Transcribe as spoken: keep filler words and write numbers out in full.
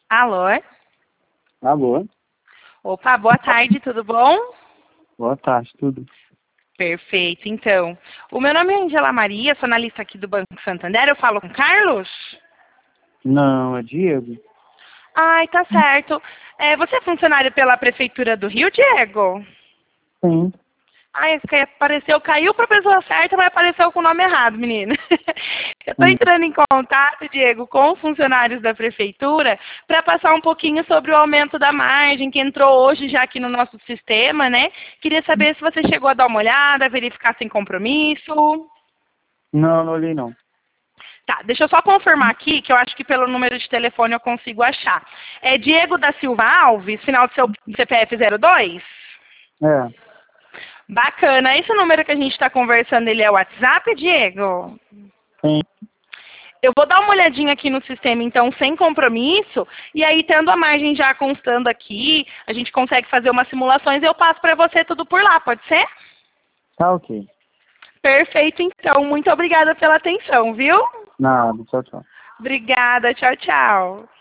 Alô? Alô? Opa, boa tarde, tudo bom? Boa tarde, tudo. Perfeito, então. O meu nome é Angela Maria, sou analista aqui do Banco Santander, eu falo com o Carlos? Não, é Diego? Ai, tá certo. É, você é funcionário pela Prefeitura do Rio, Diego? Sim. Ai, esse que apareceu, caiu para a pessoa certa, mas apareceu com o nome errado, menina. Eu estou Sim. entrando em contato, Diego, com funcionários da Prefeitura para passar um pouquinho sobre o aumento da margem que entrou hoje já aqui no nosso sistema, né? Queria saber se você chegou a dar uma olhada, verificar sem compromisso. Não, não olhei não. Tá, deixa eu só confirmar aqui, que eu acho que pelo número de telefone eu consigo achar. É Diego da Silva Alves, final do seu C P F zero dois? É, Bacana. Esse número que a gente está conversando, ele é o WhatsApp, Diego? sim. Eu vou dar uma olhadinha aqui no sistema, então, sem compromisso, e aí, tendo a margem já constando aqui, a gente consegue fazer umas simulações, eu passo para você tudo por lá, pode ser? Tá ok. Perfeito, então. Muito obrigada pela atenção, viu? Nada, tchau, tchau. Obrigada. Tchau, tchau.